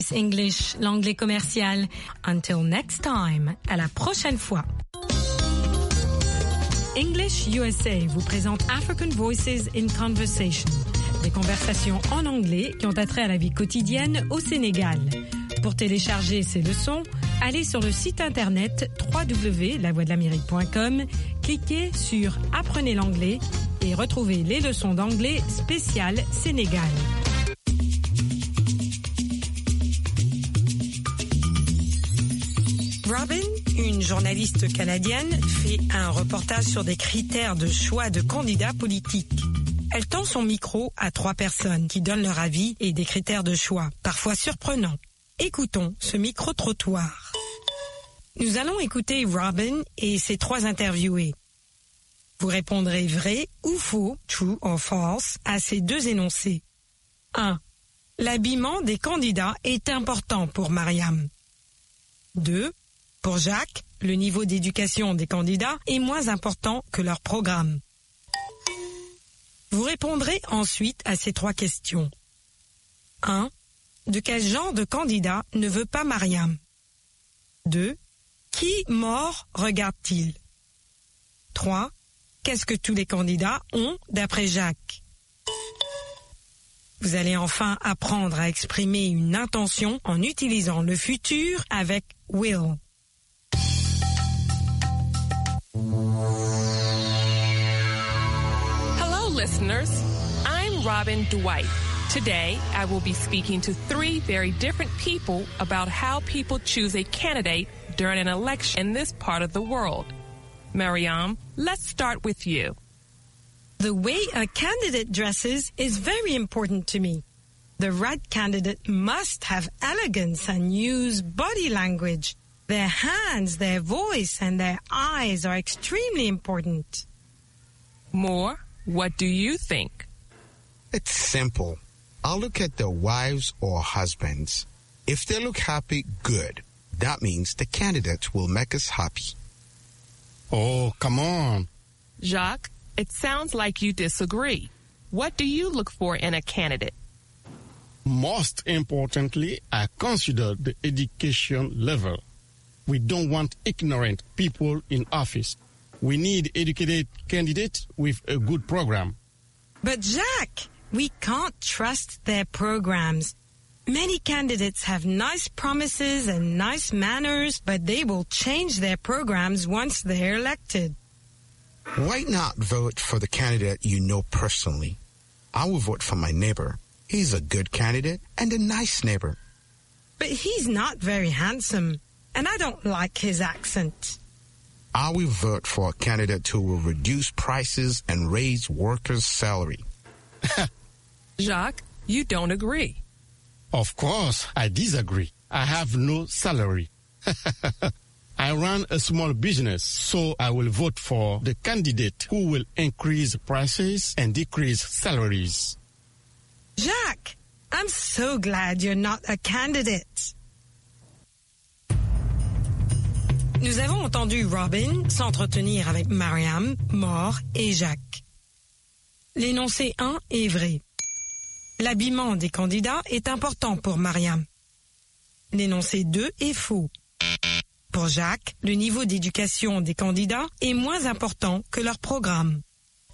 English, l'anglais commercial. Until next time, à la prochaine fois. English USA vous présente African Voices in Conversation, des conversations en anglais qui ont attrait à la vie quotidienne au Sénégal. Pour télécharger ces leçons, allez sur le site internet www.lavoixdelamérique.com, cliquez sur Apprenez l'anglais et retrouvez les leçons d'anglais spéciales Sénégal. Robin, une journaliste canadienne, fait un reportage sur des critères de choix de candidats politiques. Elle tend son micro à 3 personnes qui donnent leur avis et des critères de choix, parfois surprenants. Écoutons ce micro-trottoir. Nous allons écouter Robin et ses 3 interviewés. Vous répondrez vrai ou faux, true or false, à ces 2 énoncés. 1. L'habillement des candidats est important pour Mariam. 2. Pour Jacques, le niveau d'éducation des candidats est moins important que leur programme. Vous répondrez ensuite à ces 3 questions. 1. De quel genre de candidat ne veut pas Mariam? 2. Qui mort regarde-t-il? 3. Qu'est-ce que tous les candidats ont d'après Jacques? Vous allez enfin apprendre à exprimer une intention en utilisant le futur avec will. Hello, listeners. I'm Robin Dwight. Today, I will be speaking to 3 very different people about how people choose a candidate during an election in this part of the world. Mariam, let's start with you. The way a candidate dresses is very important to me. The right candidate must have elegance and use body language. Their hands, their voice, and their eyes are extremely important. Moore, what do you think? It's simple. I'll look at their wives or husbands. If they look happy, good. That means the candidate will make us happy. Oh, come on. Jacques, it sounds like you disagree. What do you look for in a candidate? Most importantly, I consider the education level. We don't want ignorant people in office. We need educated candidates with a good program. But Jacques, we can't trust their programs. Many candidates have nice promises and nice manners, but they will change their programs once they're elected. Why not vote for the candidate you know personally? I will vote for my neighbor. He's a good candidate and a nice neighbor. But he's not very handsome, and I don't like his accent. I will vote for a candidate who will reduce prices and raise workers' salary. Jacques, you don't agree. Of course, I disagree. I have no salary. I run a small business, so I will vote for the candidate who will increase prices and decrease salaries. Jacques, I'm so glad you're not a candidate. Nous avons entendu Robin s'entretenir avec Mariam, Moore et Jacques. L'énoncé 1 est vrai. L'habillement des candidats est important pour Mariam. L'énoncé 2 est faux. Pour Jacques, le niveau d'éducation des candidats est moins important que leur programme.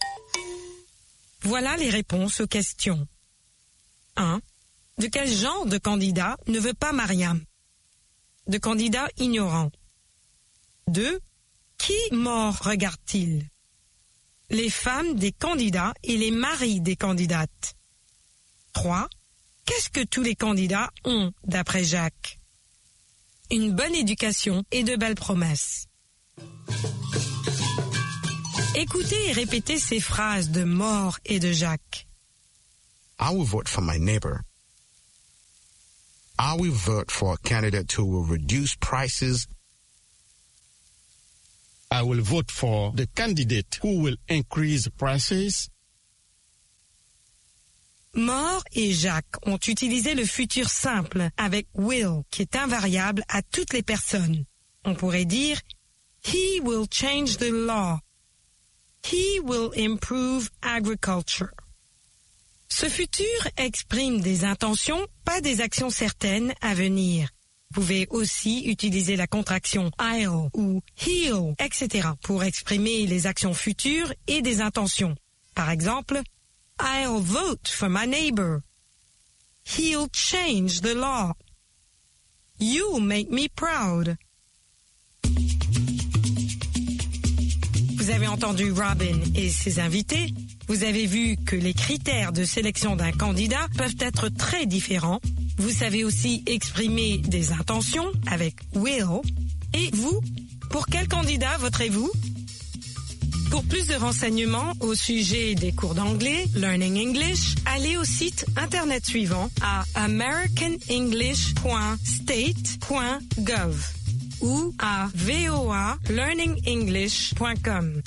Voilà les réponses aux questions. 1. De quel genre de candidat ne veut pas Mariam? De candidats ignorants. 2. Qui mort regarde-t-il? Les femmes des candidats et les maris des candidates. 3. Qu'est-ce que tous les candidats ont d'après Jacques? Une bonne éducation et de belles promesses. Écoutez et répétez ces phrases de Moore et de Jacques. I will vote for my neighbor. I will vote for a candidate who will reduce prices. I will vote for the candidate who will increase prices. Moore et Jacques ont utilisé le futur simple avec will, qui est invariable à toutes les personnes. On pourrait dire He will change the law. He will improve agriculture. Ce futur exprime des intentions, pas des actions certaines à venir. Vous pouvez aussi utiliser la contraction I'll ou he'll, etc. pour exprimer les actions futures et des intentions. Par exemple, I'll vote for my neighbor. He'll change the law. You'll make me proud. Vous avez entendu Robin et ses invités. Vous avez vu que les critères de sélection d'un candidat peuvent être très différents. Vous savez aussi exprimer des intentions avec will. Et vous, pour quel candidat voterez-vous? Pour plus de renseignements au sujet des cours d'anglais, Learning English, allez au site internet suivant à americanenglish.state.gov ou à voalearningenglish.com.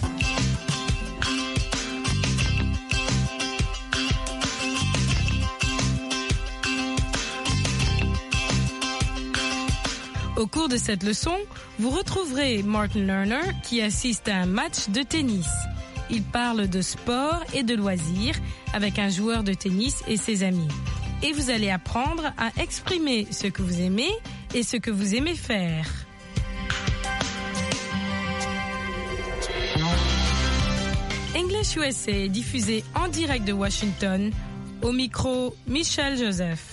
Au cours de cette leçon, vous retrouverez Martin Lerner qui assiste à un match de tennis. Il parle de sport et de loisirs avec un joueur de tennis et ses amis. Et vous allez apprendre à exprimer ce que vous aimez et ce que vous aimez faire. English USA est diffusé en direct de Washington. Au micro, Michel Joseph.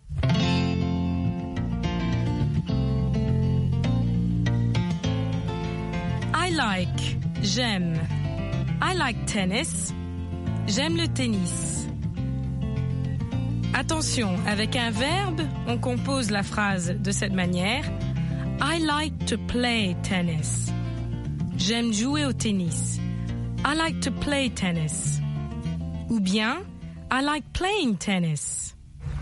I like, j'aime. I like tennis. J'aime le tennis. Attention, avec un verbe, on compose la phrase de cette manière. I like to play tennis. J'aime jouer au tennis. I like to play tennis. Ou bien, I like playing tennis.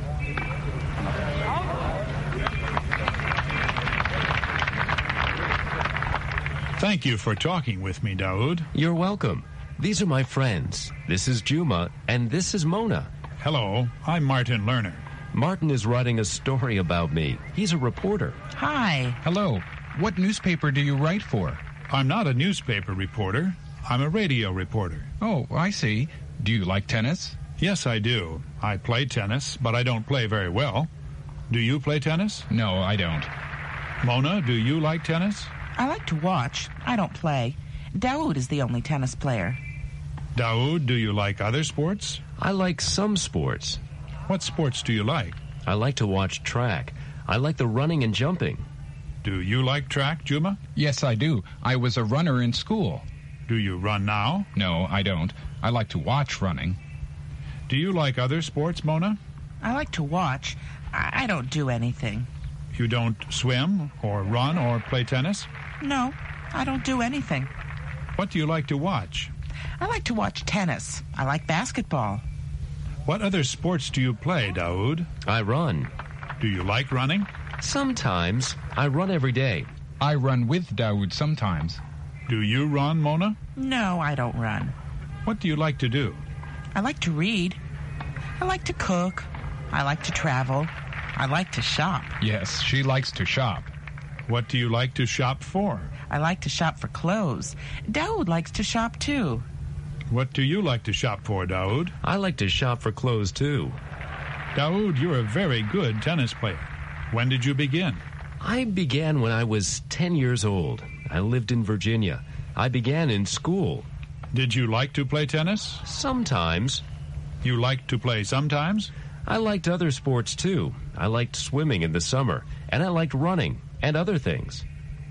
Thank you for talking with me, Daoud. You're welcome. These are my friends. This is Juma, and this is Mona. Hello, I'm Martin Lerner. Martin is writing a story about me. He's a reporter. Hi. Hello. What newspaper do you write for? I'm not a newspaper reporter. I'm a radio reporter. Oh, I see. Do you like tennis? Yes, I do. I play tennis, but I don't play very well. Do you play tennis? No, I don't. Mona, do you like tennis? I like to watch. I don't play. Daoud is the only tennis player. Daoud, do you like other sports? I like some sports. What sports do you like? I like to watch track. I like the running and jumping. Do you like track, Juma? Yes, I do. I was a runner in school. Do you run now? No, I don't. I like to watch running. Do you like other sports, Mona? I like to watch. I don't do anything. You don't swim or run or play tennis? No, I don't do anything. What do you like to watch? I like to watch tennis. I like basketball. What other sports do you play, Daoud? I run. Do you like running? Sometimes. I run every day. I run with Daoud sometimes. Do you run, Mona? No, I don't run. What do you like to do? I like to read. I like to cook. I like to travel. I like to shop. Yes, she likes to shop. What do you like to shop for? I like to shop for clothes. Daoud likes to shop too. What do you like to shop for, Daoud? I like to shop for clothes too. Daoud, you're a very good tennis player. When did you begin? I began when I was 10 years old. I lived in Virginia. I began in school. Did you like to play tennis? Sometimes. You liked to play sometimes? I liked other sports too. I liked swimming in the summer, and I liked running and other things.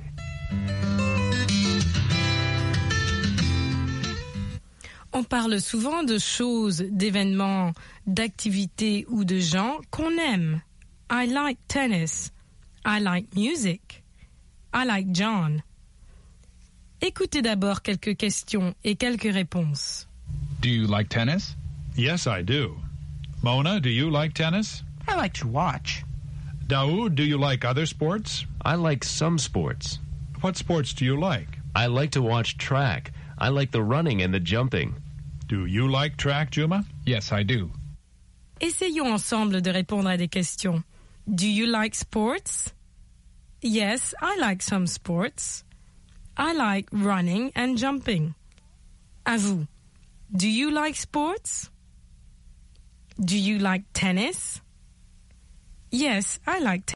On parle souvent de choses, d'événements, d'activités ou de gens qu'on aime. I like tennis. I like music. I like John. Écoutez d'abord quelques questions et quelques réponses. Do you like tennis? Yes, I do. Mona, do you like tennis? I like to watch. Daoud, do you like other sports? I like some sports. What sports do you like? I like to watch track. I like the running and the jumping. Do you like track, Juma? Yes, I do. Essayons ensemble de répondre à des questions. Do you like sports? Yes, I like some sports. I like running and jumping. À vous. Do you like sports? Do you like tennis? Yes, I like tennis.